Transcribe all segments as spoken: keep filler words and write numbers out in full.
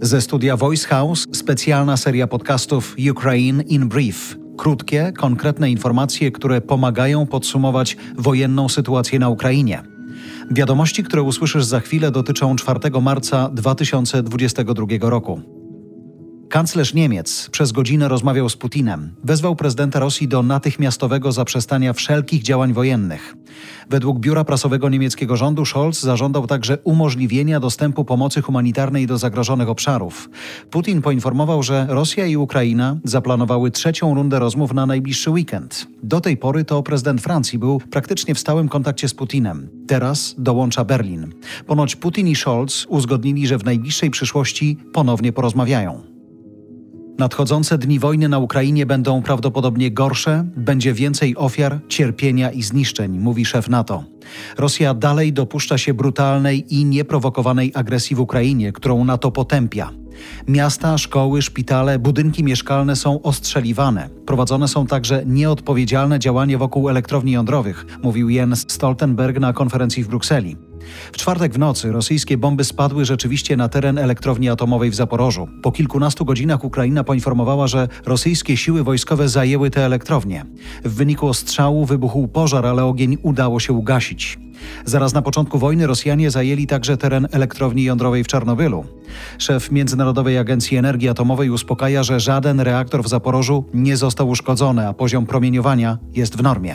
Ze studia Voice House specjalna seria podcastów Ukraine in Brief. Krótkie, konkretne informacje, które pomagają podsumować wojenną sytuację na Ukrainie. Wiadomości, które usłyszysz za chwilę, dotyczą czwartego marca dwa tysiące dwudziestego drugiego roku. Kanclerz Niemiec przez godzinę rozmawiał z Putinem. Wezwał prezydenta Rosji do natychmiastowego zaprzestania wszelkich działań wojennych. Według biura prasowego niemieckiego rządu Scholz zażądał także umożliwienia dostępu pomocy humanitarnej do zagrożonych obszarów. Putin poinformował, że Rosja i Ukraina zaplanowały trzecią rundę rozmów na najbliższy weekend. Do tej pory to prezydent Francji był praktycznie w stałym kontakcie z Putinem. Teraz dołącza Berlin. Ponoć Putin i Scholz uzgodnili, że w najbliższej przyszłości ponownie porozmawiają. Nadchodzące dni wojny na Ukrainie będą prawdopodobnie gorsze, będzie więcej ofiar, cierpienia i zniszczeń, mówi szef NATO. Rosja dalej dopuszcza się brutalnej i nieprowokowanej agresji w Ukrainie, którą NATO potępia. Miasta, szkoły, szpitale, budynki mieszkalne są ostrzeliwane. Prowadzone są także nieodpowiedzialne działania wokół elektrowni jądrowych, mówił Jens Stoltenberg na konferencji w Brukseli. W czwartek w nocy rosyjskie bomby spadły rzeczywiście na teren elektrowni atomowej w Zaporożu. Po kilkunastu godzinach Ukraina poinformowała, że rosyjskie siły wojskowe zajęły tę elektrownię. W wyniku ostrzału wybuchł pożar, ale ogień udało się ugasić. Zaraz na początku wojny Rosjanie zajęli także teren elektrowni jądrowej w Czarnobylu. Szef Międzynarodowej Agencji Energii Atomowej uspokaja, że żaden reaktor w Zaporożu nie został uszkodzony, a poziom promieniowania jest w normie.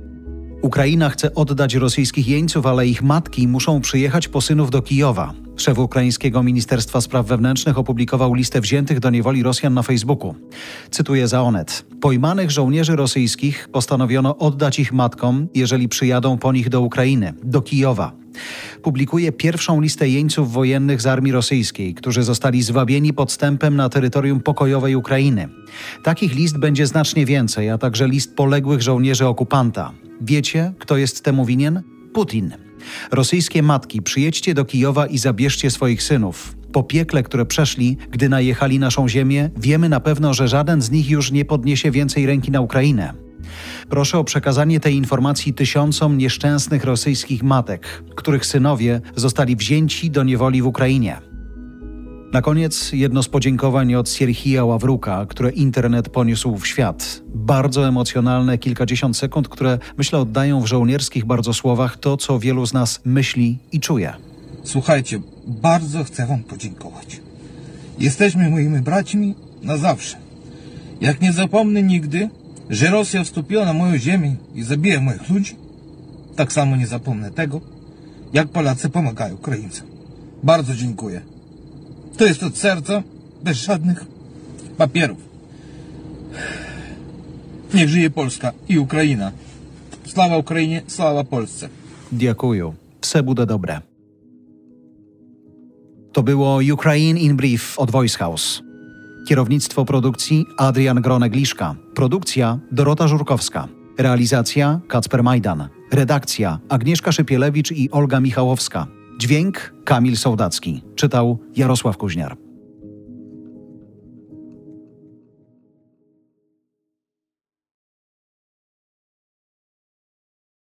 Ukraina chce oddać rosyjskich jeńców, ale ich matki muszą przyjechać po synów do Kijowa. Szef ukraińskiego Ministerstwa Spraw Wewnętrznych opublikował listę wziętych do niewoli Rosjan na Facebooku. Cytuję za Onet. Pojmanych żołnierzy rosyjskich postanowiono oddać ich matkom, jeżeli przyjadą po nich do Ukrainy, do Kijowa. Publikuje pierwszą listę jeńców wojennych z armii rosyjskiej, którzy zostali zwabieni podstępem na terytorium pokojowej Ukrainy. Takich list będzie znacznie więcej, a także list poległych żołnierzy okupanta. Wiecie, kto jest temu winien? Putin. Rosyjskie matki, przyjedźcie do Kijowa i zabierzcie swoich synów. Po piekle, które przeszli, gdy najechali naszą ziemię, wiemy na pewno, że żaden z nich już nie podniesie więcej ręki na Ukrainę. Proszę o przekazanie tej informacji tysiącom nieszczęsnych rosyjskich matek, których synowie zostali wzięci do niewoli w Ukrainie. Na koniec jedno z podziękowań od Sierhija Ławruka, które internet poniósł w świat. Bardzo emocjonalne kilkadziesiąt sekund, które myślę oddają w żołnierskich bardzo słowach to, co wielu z nas myśli i czuje. Słuchajcie, bardzo chcę wam podziękować. Jesteśmy moimi braćmi na zawsze. Jak nie zapomnę nigdy, że Rosja wstąpiła na moją ziemię i zabija moich ludzi, tak samo nie zapomnę tego, jak Polacy pomagają Ukraińcom. Bardzo dziękuję. To jest od serca, bez żadnych papierów. Niech żyje Polska i Ukraina. Sława Ukrainie, sława Polsce. Dziękuję. Все буде dobre. To było Ukraine in Brief od Voice House. Kierownictwo produkcji Adrian Gronek-Liszka. Produkcja Dorota Żurkowska. Realizacja Kacper Majdan. Redakcja Agnieszka Szypielewicz i Olga Michałowska. Dźwięk Kamil Sołdacki. Czytał Jarosław Kuźniar.